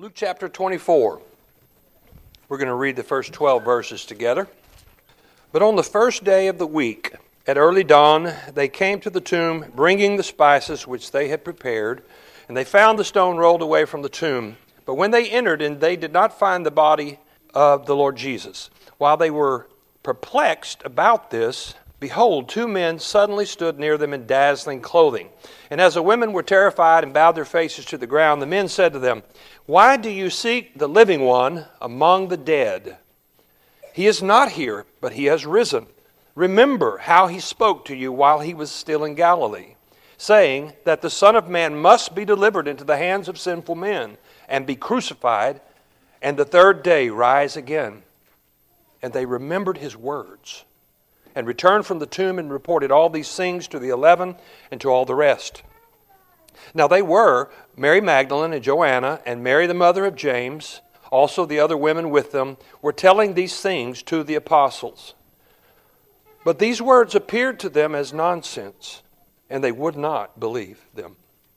Luke chapter 24. We're going to read the first 12 verses together. But on the first day of the week, at early dawn, they came to the tomb, bringing the spices which they had prepared, and they found the stone rolled away from the tomb. But when they entered, and they did not find the body of the Lord Jesus. While they were perplexed about this, behold, two men suddenly stood near them in dazzling clothing. And as the women were terrified and bowed their faces to the ground, the men said to them, "Why do you seek the living one among the dead? He is not here, but he has risen. Remember how he spoke to you while he was still in Galilee, saying that the Son of Man must be delivered into the hands of sinful men and be crucified, and the third day rise again." And they remembered his words, and returned from the tomb and reported all these things to the 11 and to all the rest. Now they were Mary Magdalene and Joanna and Mary the mother of James, also the other women with them, were telling these things to the apostles. But these words appeared to them as nonsense, and they would not believe them.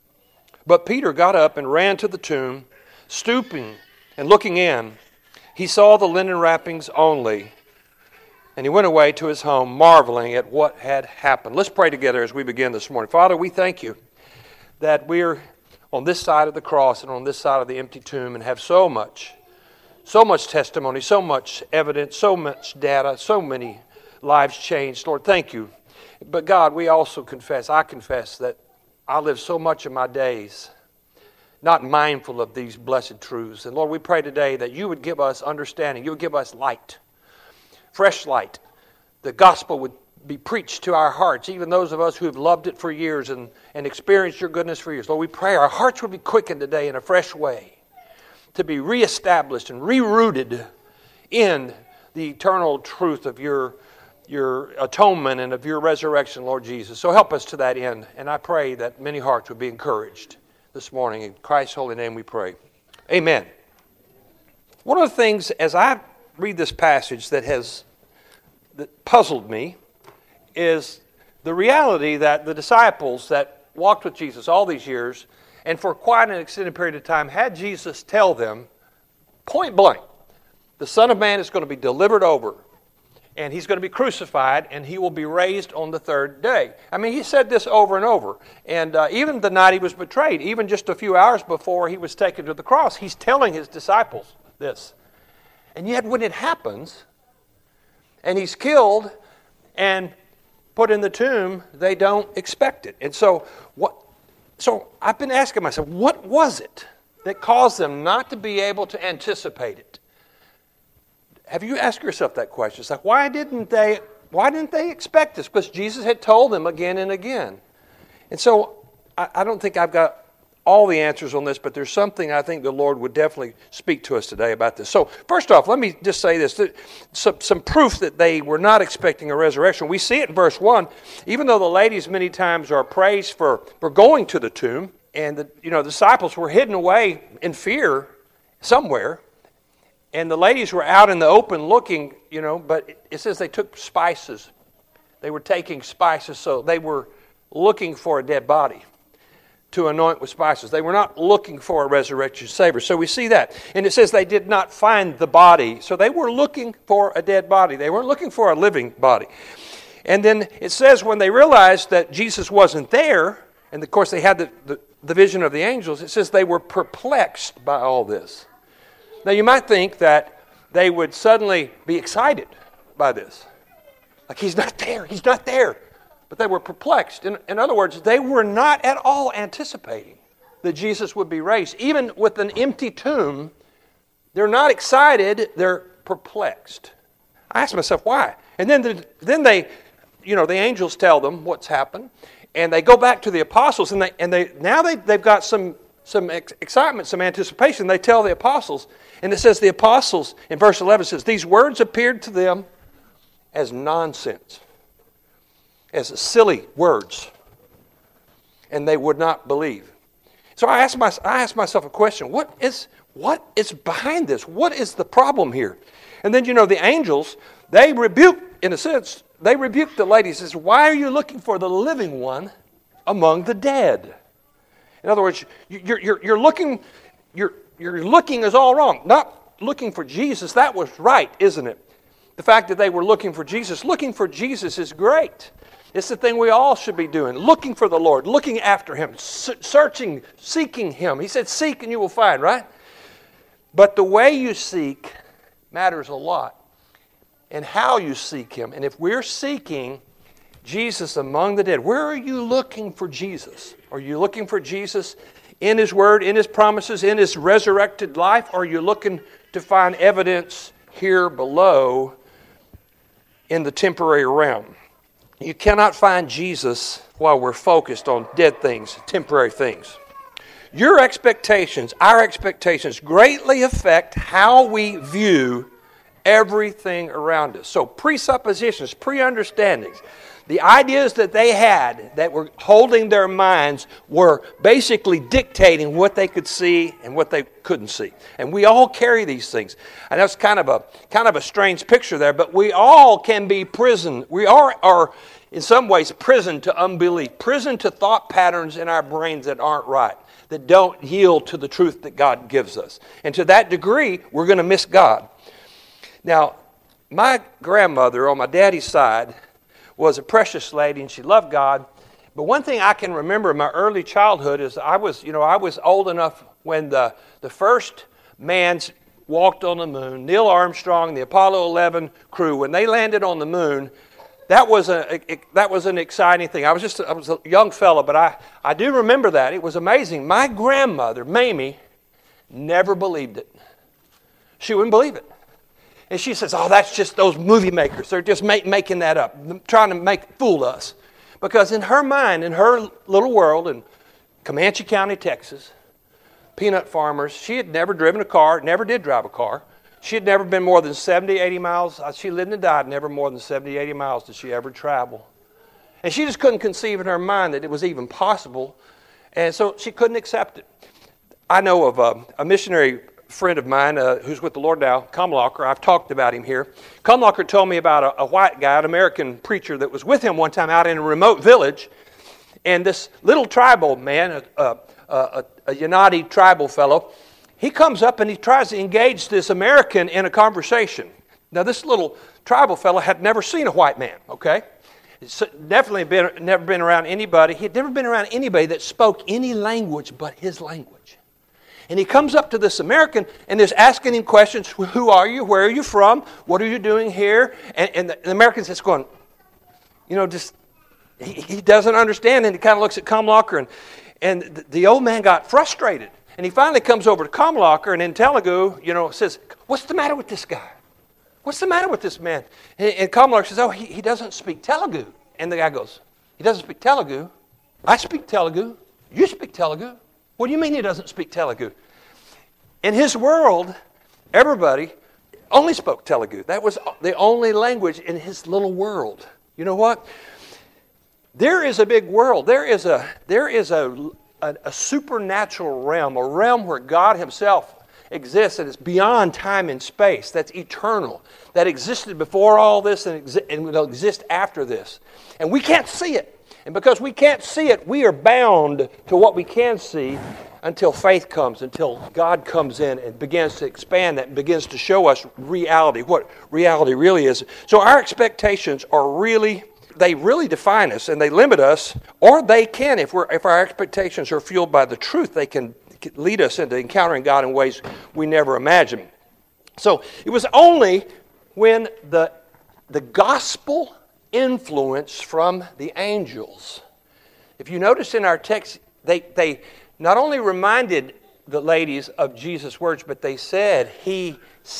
But Peter got up and ran to the tomb, stooping and looking in. He saw the linen wrappings only, and he went away to his home, marveling at what had happened. Let's pray together as we begin this morning. Father, we thank you that we're on this side of the cross and on this side of the empty tomb and have so much testimony, so much evidence, so much data, so many lives changed. Lord, thank you. But God, we also I confess that I live so much of my days not mindful of these blessed truths. And Lord, we pray today that you would give us understanding, you would give us light, fresh light. The gospel would be preached to our hearts, even those of us who have loved it for years and experienced your goodness for years. Lord, we pray our hearts would be quickened today in a fresh way to be reestablished and rerooted in the eternal truth of your atonement and of your resurrection, Lord Jesus. So help us to that end. And I pray that many hearts would be encouraged this morning. In Christ's holy name we pray. Amen. One of the things as I read this passage that puzzled me is the reality that the disciples that walked with Jesus all these years and for quite an extended period of time had Jesus tell them point blank, the Son of Man is going to be delivered over and he's going to be crucified and he will be raised on the third day. I mean, he said this over and over. And even the night he was betrayed, even just a few hours before he was taken to the cross, he's telling his disciples this. And yet when it happens and he's killed and put in the tomb, they don't expect it. And so I've been asking myself, what was it that caused them not to be able to anticipate it? Have you asked yourself that question? It's like, why didn't they expect this? Because Jesus had told them again and again. And so I don't think I've got all the answers on this, but there's something I think the Lord would definitely speak to us today about this. So first off, let me just say this. Some proof that they were not expecting a resurrection. We see it in verse 1. Even though the ladies many times are praised for going to the tomb, and the disciples were hidden away in fear somewhere, and the ladies were out in the open looking, but it says they took spices. They were taking spices, so they were looking for a dead body to anoint with spices. They were not looking for a resurrection Savior. So we see that. And it says they did not find the body. So they were looking for a dead body. They weren't looking for a living body. And then it says when they realized that Jesus wasn't there, and of course they had the vision of the angels, it says they were perplexed by all this. Now you might think that they would suddenly be excited by this. Like, he's not there. But they were perplexed. In other words, they were not at all anticipating that Jesus would be raised. Even with an empty tomb, they're not excited, they're perplexed. I asked myself, why? And then they, the angels tell them what's happened, and they go back to the apostles, and they've got some excitement, some anticipation. They tell the apostles, and it says the apostles, in verse 11, says, these words appeared to them as nonsense, as silly words, and they would not believe. So I asked myself a question: what is behind this? What is the problem here? And then the angels, they rebuked the ladies. Says, why are you looking for the living one among the dead? In other words, you're looking. your looking is all wrong. Not looking for Jesus, that was right, isn't it? The fact that they were looking for Jesus is great. It's the thing we all should be doing. Looking for the Lord, looking after Him, searching, seeking Him. He said, seek and you will find, right? But the way you seek matters a lot. And how you seek Him. And if we're seeking Jesus among the dead, where are you looking for Jesus? Are you looking for Jesus in His Word, in His promises, in His resurrected life? Or are you looking to find evidence here below in the temporary realm? You cannot find Jesus while we're focused on dead things, temporary things. Your expectations, our expectations, greatly affect how we view everything around us. So presuppositions, pre-understandings, the ideas that they had that were holding their minds were basically dictating what they could see and what they couldn't see. And we all carry these things. And that's kind of a strange picture there, but we all can be prisoned. We are in some ways prisoned to unbelief, prisoned to thought patterns in our brains that aren't right, that don't yield to the truth that God gives us. And to that degree, we're going to miss God. Now, my grandmother on my daddy's side was a precious lady, and she loved God. But one thing I can remember in my early childhood is I was old enough when the first man walked on the moon, Neil Armstrong, the Apollo 11 crew, when they landed on the moon. That was an exciting thing. I was a young fellow, but I do remember that. It was amazing. My grandmother, Mamie, never believed it. She wouldn't believe it. And she says, oh, that's just those movie makers. They're just making that up, trying to fool us. Because in her mind, in her little world in Comanche County, Texas, peanut farmers, she had never driven a car, never did drive a car. She had never been more than 70, 80 miles. She lived and died never more than 70, 80 miles did she ever travel. And she just couldn't conceive in her mind that it was even possible. And so she couldn't accept it. I know of a missionary friend of mine who's with the Lord now, Kumlacher. I've talked about him here. Kumlacher told me about a white guy, an American preacher that was with him one time out in a remote village. And this little tribal man, a Yanadi tribal fellow, he comes up and he tries to engage this American in a conversation. Now, this little tribal fellow had never seen a white man, okay? Definitely never been around anybody. He had never been around anybody that spoke any language but his language. And he comes up to this American and is asking him questions. Who are you? Where are you from? What are you doing here? And the American's just going, he doesn't understand. And he kind of looks at Kumlacher. And the old man got frustrated. And he finally comes over to Kumlacher and in Telugu, says, what's the matter with this guy? What's the matter with this man? And Kumlacher says, oh, he doesn't speak Telugu. And the guy goes, he doesn't speak Telugu? I speak Telugu. You speak Telugu. What do you mean he doesn't speak Telugu? In his world, everybody only spoke Telugu. That was the only language in his little world. You know what? There is a big world. There is a supernatural realm, a realm where God Himself exists and it's beyond time and space, that's eternal, that existed before all this and will exist after this. And we can't see it. And because we can't see it, we are bound to what we can see until faith comes, until God comes in and begins to expand that and begins to show us reality, what reality really is. So our expectations they really define us and they limit us, or they can, if our expectations are fueled by the truth, they can lead us into encountering God in ways we never imagined. So it was only when the gospel influence from the angels. If you notice in our text, they not only reminded the ladies of Jesus' words, but they said he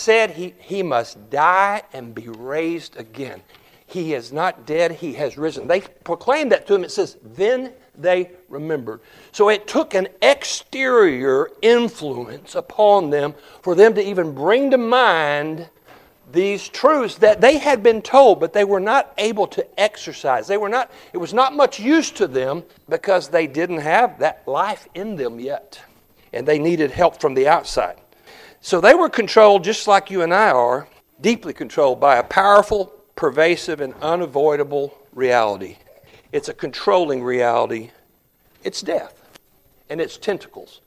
must die and be raised again. He is not dead, He has risen. They proclaimed that to him. It says, then they remembered. So it took an exterior influence upon them for them to even bring to mind these truths that they had been told, but they were not able to exercise. It was not much use to them because they didn't have that life in them yet. And they needed help from the outside. So they were controlled just like you and I are, deeply controlled by a powerful, pervasive, and unavoidable reality. It's a controlling reality. It's death and its tentacles.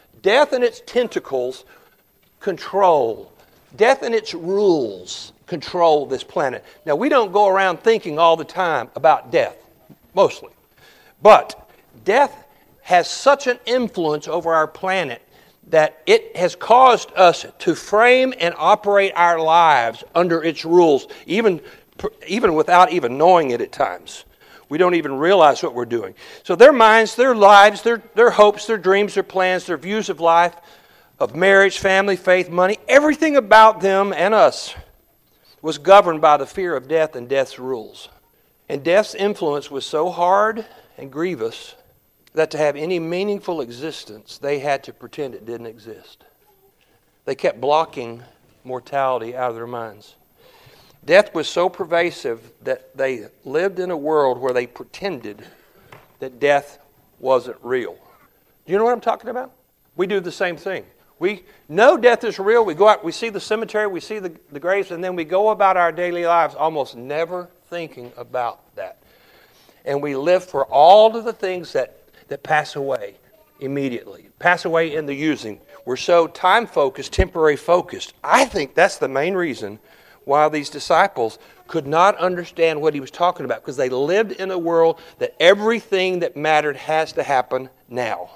Death and its tentacles control. Death and its rules control this planet. Now, we don't go around thinking all the time about death, mostly. But death has such an influence over our planet that it has caused us to frame and operate our lives under its rules, even without even knowing it at times. We don't even realize what we're doing. So their minds, their lives, their hopes, their dreams, their plans, their views of life, of marriage, family, faith, money, everything about them and us was governed by the fear of death and death's rules. And death's influence was so hard and grievous that to have any meaningful existence, they had to pretend it didn't exist. They kept blocking mortality out of their minds. Death was so pervasive that they lived in a world where they pretended that death wasn't real. Do you know what I'm talking about? We do the same thing. We know death is real. We go out, we see the cemetery, we see the graves, and then we go about our daily lives almost never thinking about that. And we live for all of the things that pass away immediately, pass away in the using. We're so time-focused, temporary-focused. I think that's the main reason why these disciples could not understand what he was talking about, because they lived in a world that everything that mattered has to happen now.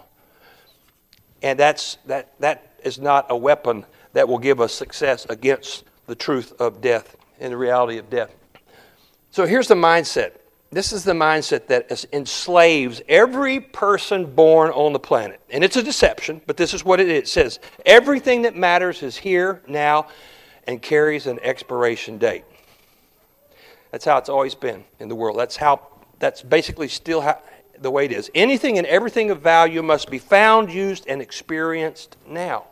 And that is not a weapon that will give us success against the truth of death and the reality of death. So here's the mindset. This is the mindset that enslaves every person born on the planet. And it's a deception, but this is what it is. It says, everything that matters is here, now, and carries an expiration date. That's how it's always been in the world. That's basically still the way it is. Anything and everything of value must be found, used, and experienced now.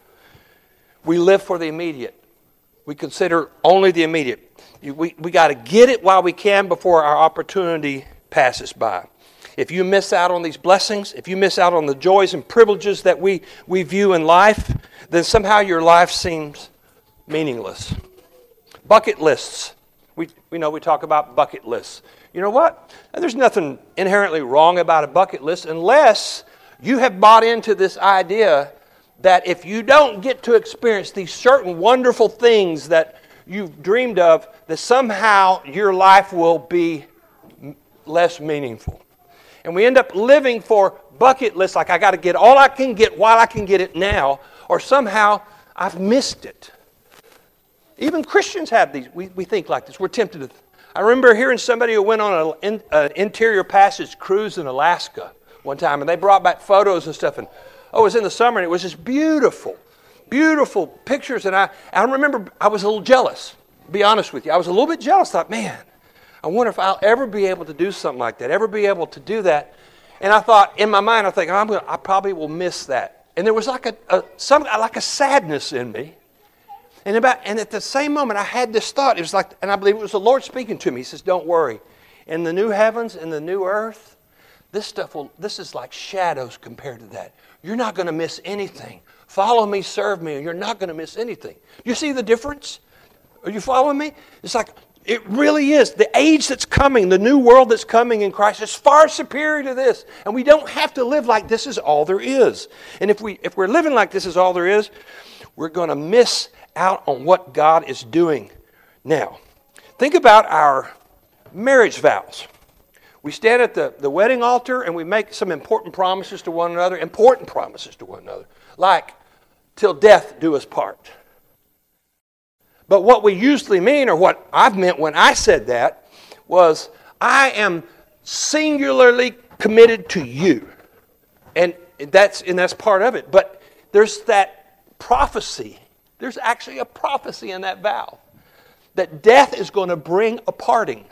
We live for the immediate. We consider only the immediate. We got to get it while we can before our opportunity passes by. If you miss out on these blessings, if you miss out on the joys and privileges that we view in life, then somehow your life seems meaningless. Bucket lists. We talk about bucket lists. You know what? There's nothing inherently wrong about a bucket list unless you have bought into this idea that if you don't get to experience these certain wonderful things that you've dreamed of, that somehow your life will be less meaningful. And we end up living for bucket lists, like I got to get all I can get while I can get it now, or somehow I've missed it. Even Christians have these. We think like this. We're tempted to. I remember hearing somebody who went on an interior passage cruise in Alaska one time, and they brought back photos and stuff, and it was in the summer, and it was just beautiful, beautiful pictures. And I remember I was a little jealous, to be honest with you. I was a little bit jealous. I thought, man, I wonder if I'll ever be able to do something like that, ever be able to do that. And I thought, in my mind, I probably will miss that. And there was like a sadness in me. And at the same moment, I had this thought. It was like, and I believe it was the Lord speaking to me. He says, "Don't worry. In the new heavens and the new earth, this is like shadows compared to that. You're not going to miss anything. Follow me, serve me, and you're not going to miss anything." You see the difference? Are you following me? It's like it really is. The age that's coming, the new world that's coming in Christ is far superior to this, and we don't have to live like this is all there is. And if we're living like this is all there is, we're going to miss out on what God is doing now. Think about our marriage vows. We stand at the wedding altar and we make some important promises to one another, like, till death do us part. But what we usually mean, or what I've meant when I said that, was I am singularly committed to you. And that's part of it. But there's that prophecy. There's actually a prophecy in that vow that death is going to bring a parting.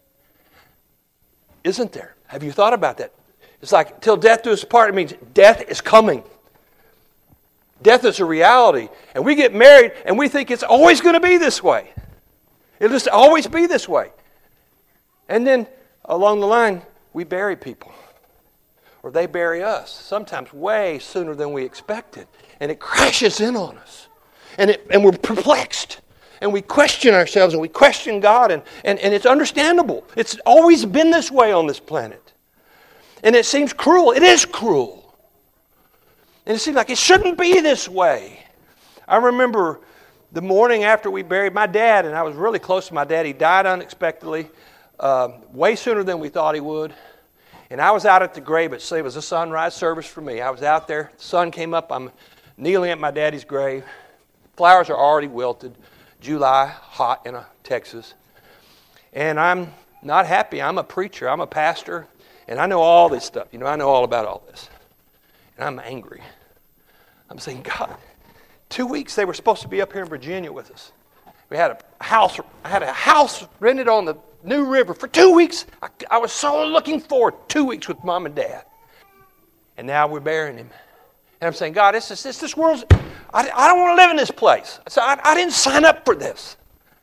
Isn't there? Have you thought about that? It's like, till death do us part, it means death is coming. Death is a reality. And we get married and we think it's always going to be this way. It'll just always be this way. And then along the line, we bury people. Or they bury us, sometimes way sooner than we expected. And it crashes in on us. And we're perplexed. And we question ourselves and we question God. And it's understandable. It's always been this way on this planet. And it seems cruel. It is cruel. And it seemed like it shouldn't be this way. I remember the morning after we buried my dad, and I was really close to my dad. He died unexpectedly, way sooner than we thought he would. And I was out at the grave. It was a sunrise service for me. I was out there. The sun came up. I'm kneeling at my daddy's grave. Flowers are already wilted. July, hot in Texas. And I'm not happy. I'm a preacher. I'm a pastor. And I know all this stuff. I know all about all this. And I'm angry. I'm saying, God, 2 weeks they were supposed to be up here in Virginia with us. We had a house. I had a house rented on the New River for 2 weeks. I was so looking forward 2 weeks with Mom and Dad. And now we're burying him. And I'm saying, God, this world's, I don't want to live in this place. So I didn't sign up for this.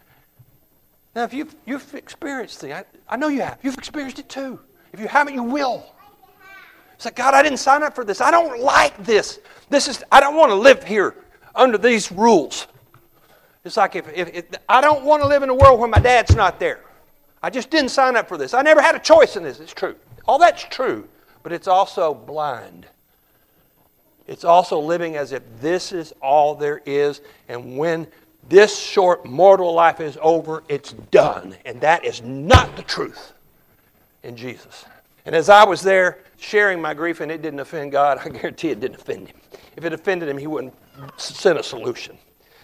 Now, if you've experienced it, I know you have. You've experienced it too. If you haven't, you will. It's like, God, I didn't sign up for this. I don't like this. I don't want to live here under these rules. It's like if I don't want to live in a world where my dad's not there. I just didn't sign up for this. I never had a choice in this. It's true. All that's true, but it's also blind. It's also living as if this is all there is, and when this short mortal life is over, it's done. And that is not the truth in Jesus. And as I was there sharing my grief and it didn't offend God, I guarantee it didn't offend Him. If it offended Him, He wouldn't send a solution.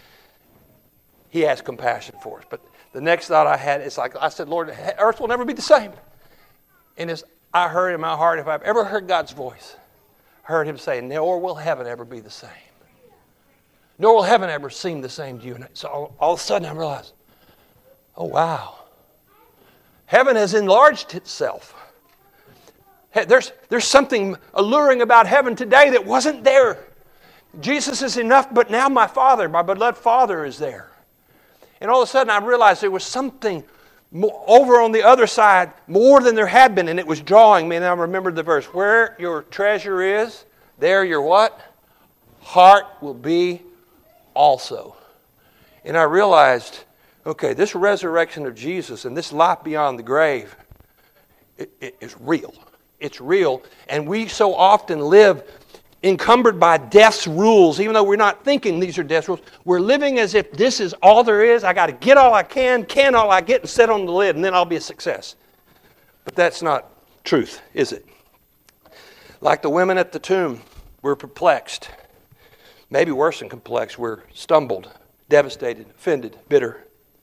He has compassion for us. But the next thought I had is like, I said, Lord, earth will never be the same. And as I heard in my heart, if I've ever heard God's voice, I heard Him say, nor will heaven ever be the same. Nor will heaven ever seem the same to you. And so all of a sudden I realized, oh wow. Heaven has enlarged itself. There's something alluring about heaven today that wasn't there. Jesus is enough, but now my Father, my beloved Father is there. And all of a sudden I realized there was something over on the other side more than there had been, and it was drawing me. And I remembered the verse, where your treasure is, there your what? Heart will be also. And I realized, okay, this resurrection of Jesus and this life beyond the grave, it is real. It's real. And we so often live encumbered by death's rules, even though we're not thinking these are death's rules. We're living as if this is all there is. I got to get all I can all I get, and set on the lid, and then I'll be a success. But that's not truth, is it? Like the women at the tomb, we're perplexed. Maybe worse than perplexed, we're stumbled, devastated, offended, bitter.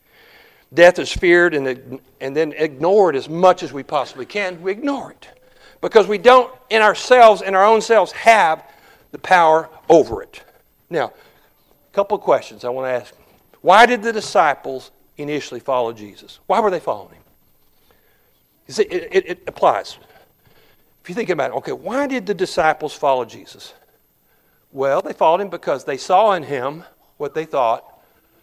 Death is feared and then ignored as much as we possibly can. We ignore it. Because we don't, in our own selves, have the power over it. Now, a couple of questions I want to ask. Why did the disciples initially follow Jesus? Why were they following Him? You see, it applies. If you think about it, okay, why did the disciples follow Jesus? Well, they followed Him because they saw in Him what they thought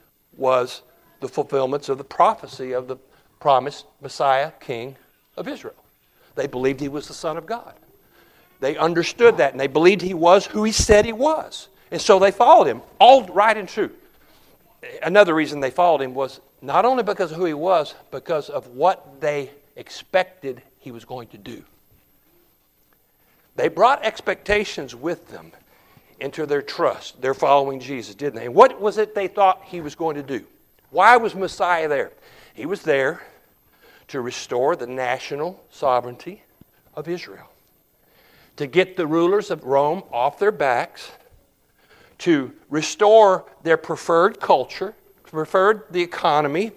was the fulfillments of the prophecy of the promised Messiah, King of Israel. They believed He was the Son of God. They understood that, and they believed He was who He said He was. And so they followed Him, all right and true. Another reason they followed Him was not only because of who He was, because of what they expected He was going to do. They brought expectations with them into their trust. They're following Jesus, didn't they? And what was it they thought He was going to do? Why was Messiah there? He was there to restore the national sovereignty of Israel, to get the rulers of Rome off their backs, to restore their preferred culture, the economy,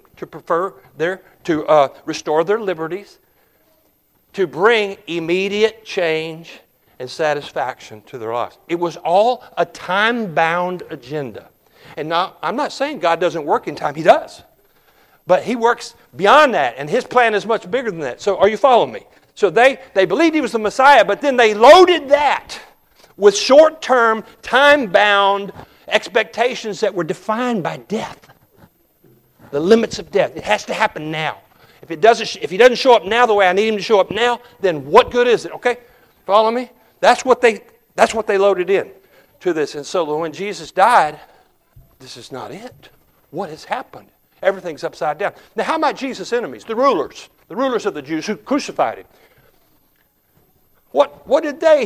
to restore their liberties, to bring immediate change and satisfaction to their lives. It was all a time-bound agenda. And now, I'm not saying God doesn't work in time. He does. But He works beyond that, and His plan is much bigger than that. So are you following me? So they believed He was the Messiah, but then they loaded that with short-term, time-bound expectations that were defined by death. The limits of death. It has to happen now. If He doesn't show up now the way I need Him to show up now, then what good is it? Okay? Follow me? That's what they loaded in to this. And so when Jesus died, this is not it. What has happened? Everything's upside down. Now, how about Jesus' enemies? The rulers of the Jews who crucified Him. What did they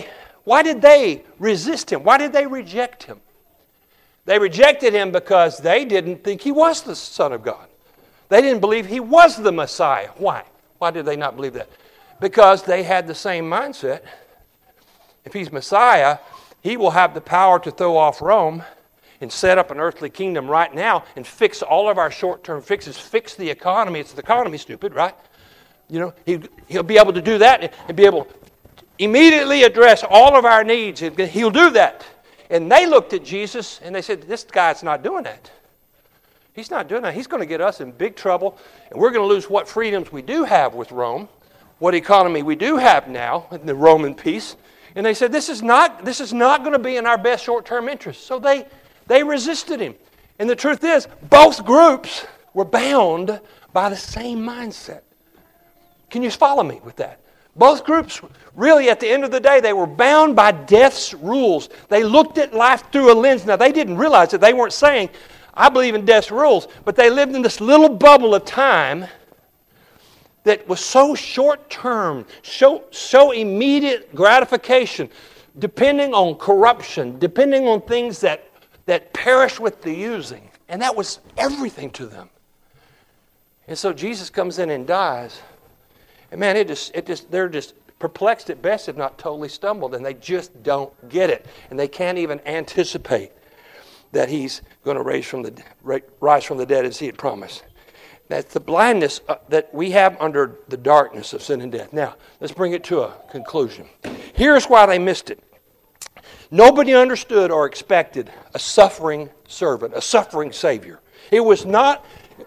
Why did they resist him? Why did they reject him? They rejected him because they didn't think he was the Son of God. They didn't believe he was the Messiah. Why? Why did they not believe that? Because they had the same mindset. If he's Messiah, he will have the power to throw off Rome and set up an earthly kingdom right now and fix all of our short-term fixes, fix the economy. It's the economy, stupid, right? You know, he'll be able to do that and be able to immediately address all of our needs. He'll do that. And they looked at Jesus and they said, this guy's not doing that. He's not doing that. He's going to get us in big trouble, and we're going to lose what freedoms we do have with Rome, what economy we do have now in the Roman peace. And they said, this is not going to be in our best short-term interest. So they resisted him. And the truth is, both groups were bound by the same mindset. Can you follow me with that? Both groups, really, at the end of the day, they were bound by death's rules. They looked at life through a lens. Now, they didn't realize that. They weren't saying, I believe in death's rules. But they lived in this little bubble of time that was so short-term, so immediate gratification, depending on corruption, depending on things that perish with the using. And that was everything to them. And so Jesus comes in and dies. And man, they're just perplexed at best, if not totally stumbled, and they just don't get it. And they can't even anticipate that he's going to rise from the dead as he had promised. That's the blindness that we have under the darkness of sin and death. Now, let's bring it to a conclusion. Here's why they missed it. Nobody understood or expected a suffering servant, a suffering Savior. It was like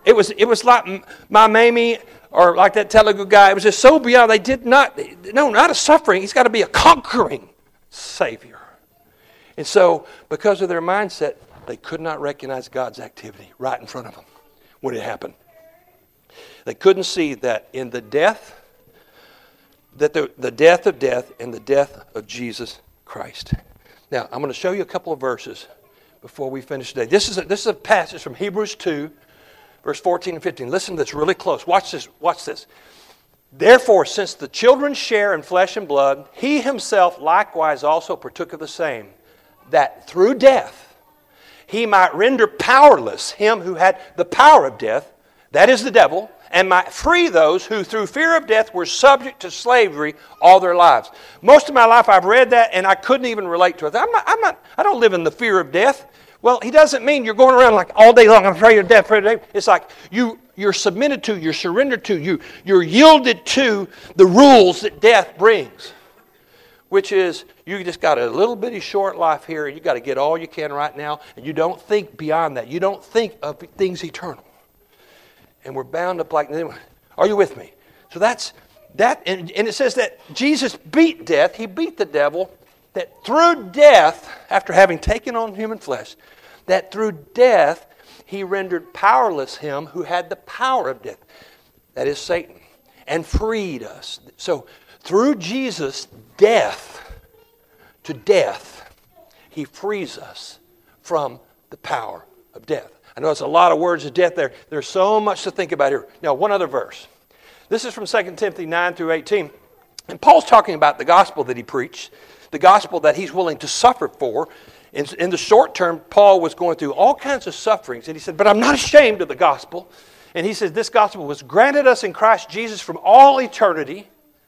my Mamie or like that Telugu guy. It was just so beyond. They did not, not a suffering. He's got to be a conquering Savior. And so, because of their mindset, they could not recognize God's activity right in front of them when it happened. They couldn't see that in the death, that the death of death and the death of Jesus Christ. Now, I'm going to show you a couple of verses before we finish today. This is a passage from Hebrews 2, verse 14 and 15. Listen to this really close. Watch this. Therefore, since the children share in flesh and blood, he himself likewise also partook of the same, that through death he might render powerless him who had the power of death, that is the devil, and might free those who through fear of death were subject to slavery all their lives. Most of my life I've read that and I couldn't even relate to it. I don't live in the fear of death. Well, he doesn't mean you're going around like all day long, I'm afraid of death, afraid of death. It's like you're submitted to, you're surrendered to, you're yielded to the rules that death brings. Which is, you just got a little bitty short life here, and you got to get all you can right now, and you don't think beyond that. You don't think of things eternal. And we're bound up like, are you with me? So that's that, and it says that Jesus beat death, he beat the devil, that through death, after having taken on human flesh, that through death he rendered powerless him who had the power of death, that is Satan, and freed us. So through Jesus' death to death, he frees us from the power of death. I know it's a lot of words of death there. There's so much to think about here. Now, one other verse. This is from 2 Timothy 9 through 18. And Paul's talking about the gospel that he preached, the gospel that he's willing to suffer for. In the short term, Paul was going through all kinds of sufferings. And he said, but I'm not ashamed of the gospel. And he says, this gospel was granted us in Christ Jesus from all eternity.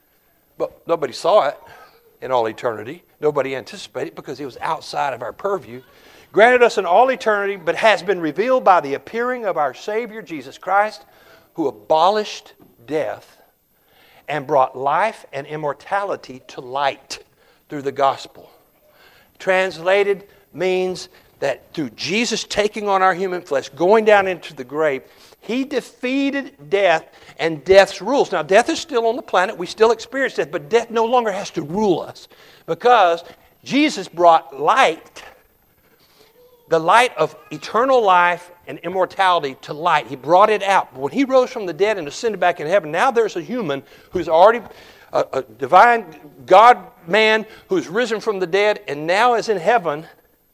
But nobody saw it in all eternity. Nobody anticipated it because it was outside of our purview. Granted us in all eternity, but has been revealed by the appearing of our Savior, Jesus Christ, who abolished death and brought life and immortality to light through the gospel. Translated means that through Jesus taking on our human flesh, going down into the grave, he defeated death and death's rules. Now, death is still on the planet. We still experience death, but death no longer has to rule us because Jesus brought light, the light of eternal life and immortality to light. He brought it out. When he rose from the dead and ascended back in heaven, now there's a human who's already a divine God-man who's risen from the dead and now is in heaven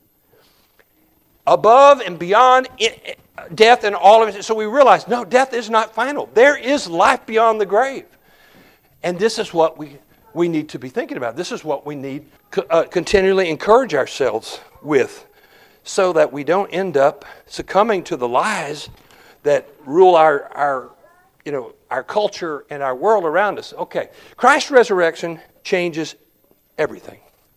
above and beyond death and all of it. So we realize, no, death is not final. There is life beyond the grave. And this is what we need to be thinking about. This is what we need continually encourage ourselves with, so that we don't end up succumbing to the lies that rule our culture and our world around us. Okay, Christ's resurrection changes everything.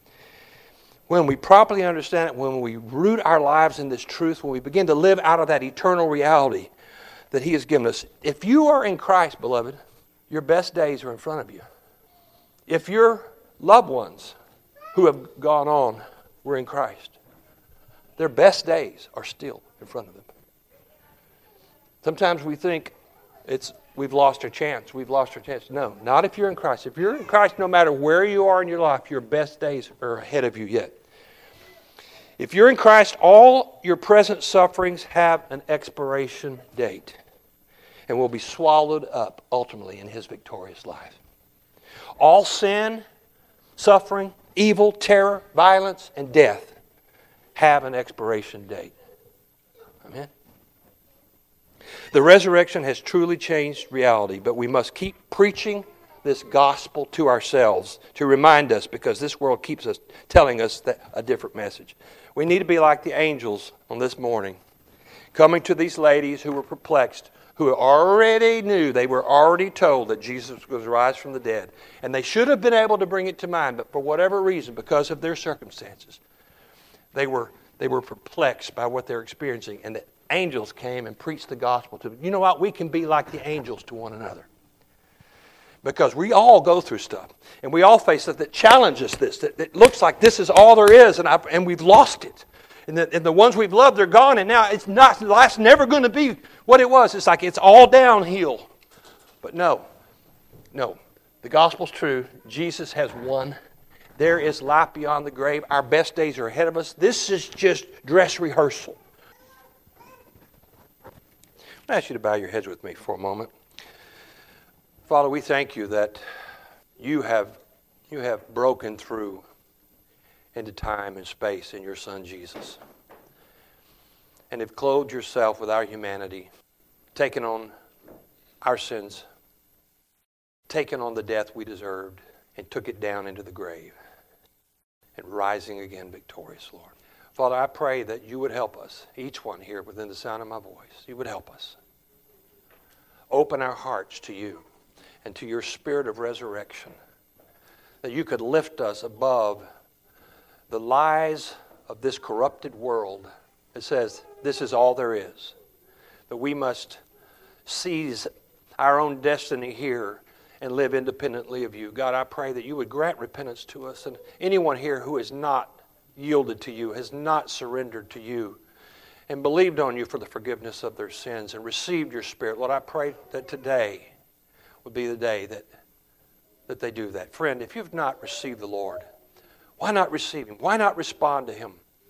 When we properly understand it, when we root our lives in this truth, when we begin to live out of that eternal reality that He has given us. If you are in Christ, beloved, your best days are in front of you. If your loved ones who have gone on were in Christ, their best days are still in front of them. Sometimes we think we've lost our chance. We've lost our chance. No, not if you're in Christ. If you're in Christ, no matter where you are in your life, your best days are ahead of you yet. If you're in Christ, all your present sufferings have an expiration date and will be swallowed up ultimately in His victorious life. All sin, suffering, evil, terror, violence, and death have an expiration date. Amen? The resurrection has truly changed reality, but we must keep preaching this gospel to ourselves to remind us, because this world keeps us telling us a different message. We need to be like the angels on this morning, coming to these ladies who were perplexed, who already knew, they were already told that Jesus was rise from the dead. And they should have been able to bring it to mind, but for whatever reason, because of their circumstances, they were perplexed by what they're experiencing. And the angels came and preached the gospel to them. You know what? We can be like the angels to one another. Because we all go through stuff. And we all face stuff that challenges this. That looks like this is all there is, and we've lost it. And the ones we've loved are gone, and now it's not. Life's never going to be what it was. It's like it's all downhill. But no. The gospel's true. Jesus has won. There is life beyond the grave. Our best days are ahead of us. This is just dress rehearsal. I ask you to bow your heads with me for a moment. Father, we thank you that you have broken through into time and space in your Son Jesus, and have clothed yourself with our humanity, taken on our sins, taken on the death we deserved, and took it down into the grave, and rising again victorious, Lord. Father, I pray that you would help us, each one here within the sound of my voice. You would help us. Open our hearts to you and to your spirit of resurrection, that you could lift us above the lies of this corrupted world that says this is all there is, that we must seize our own destiny here and live independently of you. God, I pray that you would grant repentance to us, and anyone here who has not yielded to you, has not surrendered to you, and believed on you for the forgiveness of their sins and received your Spirit. Lord, I pray that today would be the day that they do that. Friend, if you've not received the Lord, why not receive Him? Why not respond to Him?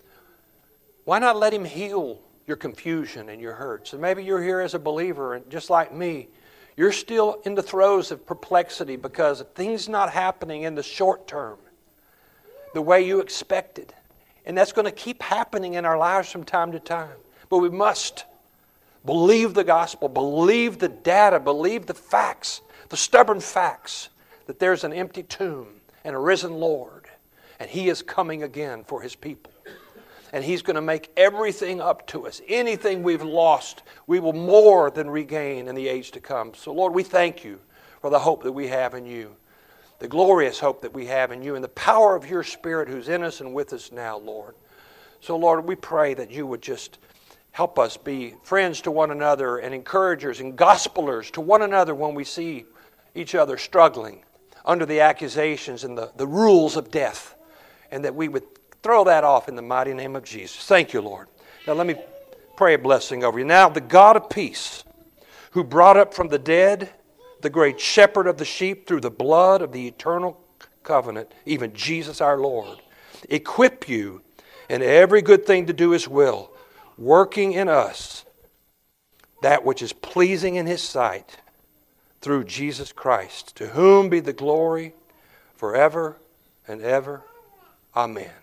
Why not let Him heal your confusion and your hurts? And maybe you're here as a believer, and just like me, you're still in the throes of perplexity because things not happening in the short term the way you expected. And that's going to keep happening in our lives from time to time. But we must believe the gospel, believe the data, believe the facts, the stubborn facts, that there's an empty tomb and a risen Lord, and He is coming again for His people. And He's going to make everything up to us. Anything we've lost, we will more than regain in the age to come. So Lord, we thank you for the hope that we have in you, the glorious hope that we have in you, and the power of your Spirit who's in us and with us now, Lord. So Lord, we pray that you would just help us be friends to one another and encouragers and gospelers to one another when we see each other struggling under the accusations and the rules of death, and that we would throw that off in the mighty name of Jesus. Thank you, Lord. Now let me pray a blessing over you. Now the God of peace, who brought up from the dead the great shepherd of the sheep through the blood of the eternal covenant, even Jesus our Lord, equip you in every good thing to do His will, working in us that which is pleasing in His sight, through Jesus Christ, to whom be the glory forever and ever. Amen.